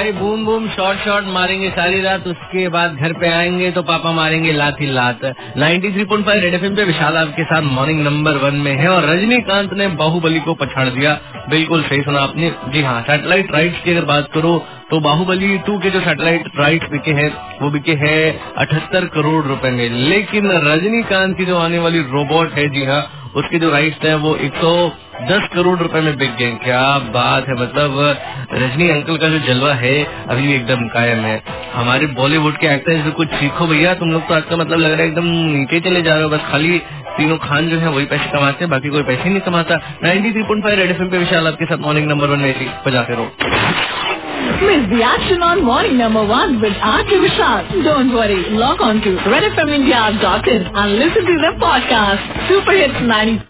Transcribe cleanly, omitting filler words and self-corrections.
भाई boom boom shot मारेंगे सारी रात, उसके बाद घर पे आएंगे तो पापा मारेंगे लात ही लात। 93.5 रेड एफएम पे विशाल आपके साथ मॉर्निंग नंबर 1 में है और रजनीकांत ने बाहुबली को पछाड़ दिया। बिल्कुल सही सुना आपने। जी हाँ, सैटेलाइट राइट्स की अगर बात करो तो बाहुबली 2 के जो सैटेलाइट राइट्स बिके हैं वो बिके हैं 78 करोड़ रुपए में, लेकिन रजनीकांत की जो आने वाली रोबोट है, जी हाँ, उसके जो राइट्स है वो 110 करोड़ रुपए में बिक गए। क्या बात है, मतलब रजनी अंकल का जो जलवा है अभी भी एकदम कायम है। हमारे बॉलीवुड के एक्टर्स से कुछ सीखो भैया, तुम लोग तो आज का मतलब लग रहा है एकदम नीचे चले जा रहे हो। बस खाली तीनों खान जो है वही पैसे कमाते हैं, बाकी कोई पैसे नहीं कमाता। 93.5 रेड एफएम पे विशाल आपके साथ मॉर्निंग नंबर 1 में बजाते रहो। Miss the action on morning number 1 with RJ Vishal. Don't worry, log on to redfmindia.in and listen to the podcast. Super Hits 90.